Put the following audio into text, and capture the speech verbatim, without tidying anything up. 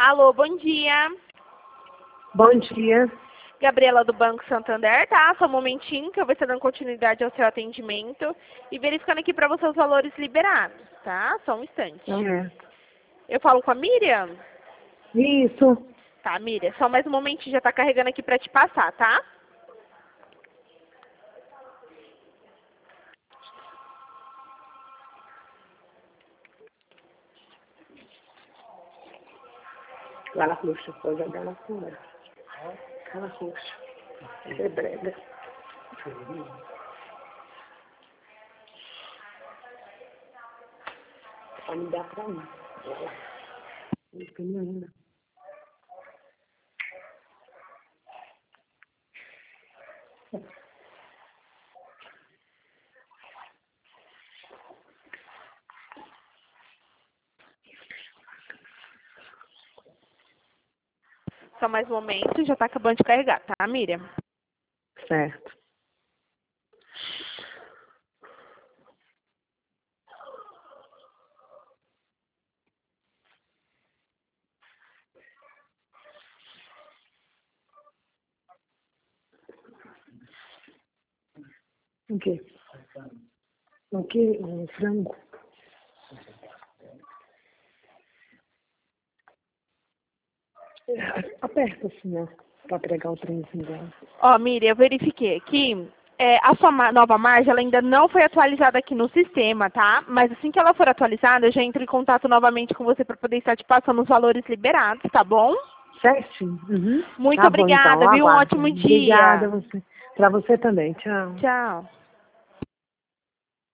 Alô, bom dia. Bom dia. Gabriela do Banco Santander, tá? Só um momentinho que eu vou estar dando continuidade ao seu atendimento e verificando aqui para você os valores liberados, tá? Só um instante. É. Eu falo com a Miriam? Isso. Tá, Miriam. Só mais um momentinho, já tá carregando aqui para te passar, tá? Cala roxa, pode jogar lá fora. Cala roxa. É brega. Só me dá pra mim. Não tem ainda. Só mais um momento, já tá acabando de carregar, tá, Miriam? Certo. O quê? O quê? Um frango? É, aperta assim, ó, pra pregar o trenzinho dela. Ó, Miriam, eu verifiquei aqui. É, a sua ma- nova margem ela ainda não foi atualizada aqui no sistema, tá? Mas assim que ela for atualizada, eu já entro em contato novamente com você para poder estar te passando os valores liberados, tá bom? Certinho? Uhum. Muito Tá bom, então. obrigada, viu? Um Aguardo. ótimo Obrigada dia. a você. Pra você também. Tchau. Tchau.